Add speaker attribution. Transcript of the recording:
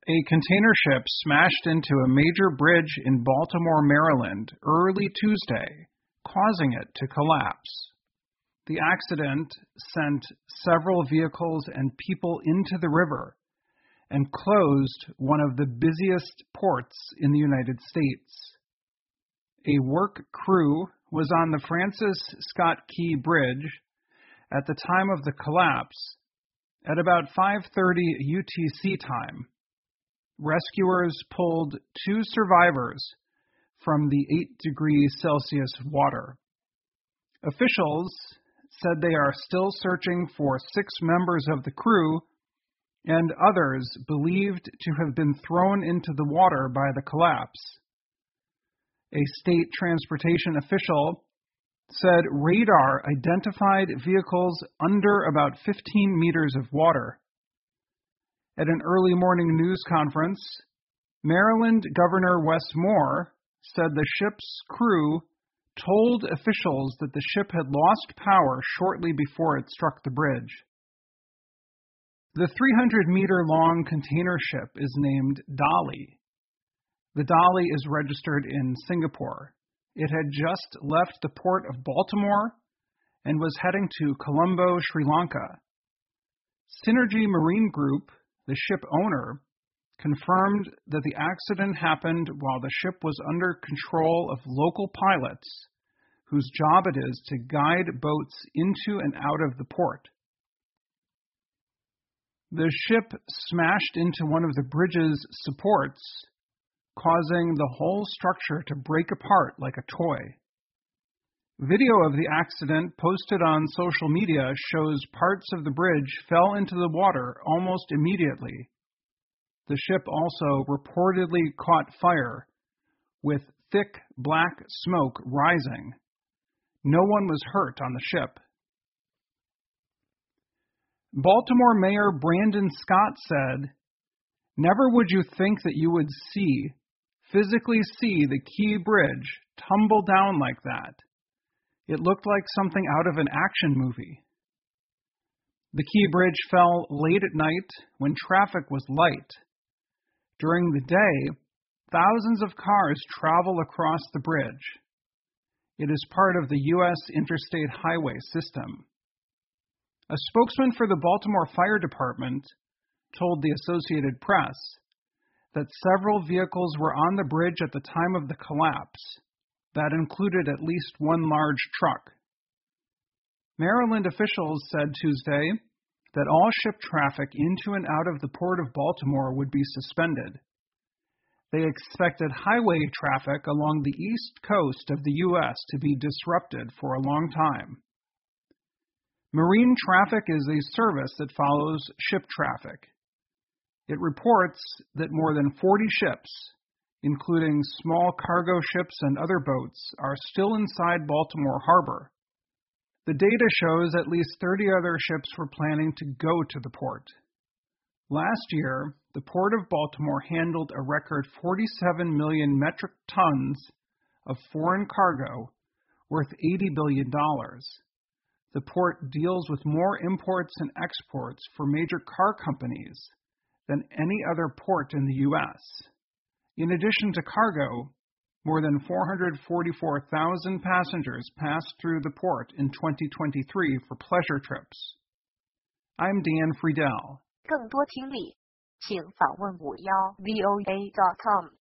Speaker 1: A container ship smashed into a major bridge in Baltimore, Maryland, early Tuesday, causing it to collapse. The accident sent several vehicles and people into the river and closed one of the busiest ports in the United States. A work crew was on the Francis Scott Key Bridge at the time of the collapse at about 5:30 UTC time. Rescuers pulled 2 survivors from the 8-degree Celsius water. Officials said they are still searching for 6 members of the crew and others believed to have been thrown into the water by the collapse. A state transportation official said radar identified vehicles under about 15 meters of water. At an early morning news conference, Maryland Governor Wes Moore said the ship's crew told officials that the ship had lost power shortly before it struck the bridge. The 300-meter-long container ship is named Dali. The Dali is registered in Singapore. It had just left the port of Baltimore and was heading to Colombo, Sri Lanka. Synergy Marine Group, the ship owner, confirmed that the accident happened while the ship was under control of local pilots whose job it is to guide boats into and out of the port. The ship smashed into one of the bridge's supports, causing the whole structure to break apart like a toy. Video of the accident posted on social media shows parts of the bridge fell into the water almost immediately. The ship also reportedly caught fire, with thick black smoke rising. No one was hurt on the ship. Baltimore Mayor Brandon Scott said, "Never would you think that you would physically see the Key Bridge tumble down like that. It looked like something out of an action movie." The Key Bridge fell late at night when traffic was light. During the day, thousands of cars travel across the bridge. It is part of the U.S. Interstate Highway System. A spokesman for the Baltimore Fire Department told the Associated Press that several vehicles were on the bridge at the time of the collapse. That included at least one large truck. Maryland officials said Tuesday that all ship traffic into and out of the port of Baltimore would be suspended. They expected highway traffic along the east coast of the U.S. to be disrupted for a long time. Marine traffic is a service that follows ship traffic. It reports that more than 40 ships, including small cargo ships and other boats, are still inside Baltimore Harbor. The data shows at least 30 other ships were planning to go to the port. Last year, the Port of Baltimore handled a record 47 million metric tons of foreign cargo worth $80 billion. The port deals with more imports and exports for major car companies than any other port in the U.S. In addition to cargo, more than 444,000 passengers passed through the port in 2023 for pleasure trips. I'm Dan Friedel.
Speaker 2: 更多听力，请访问51voa.com。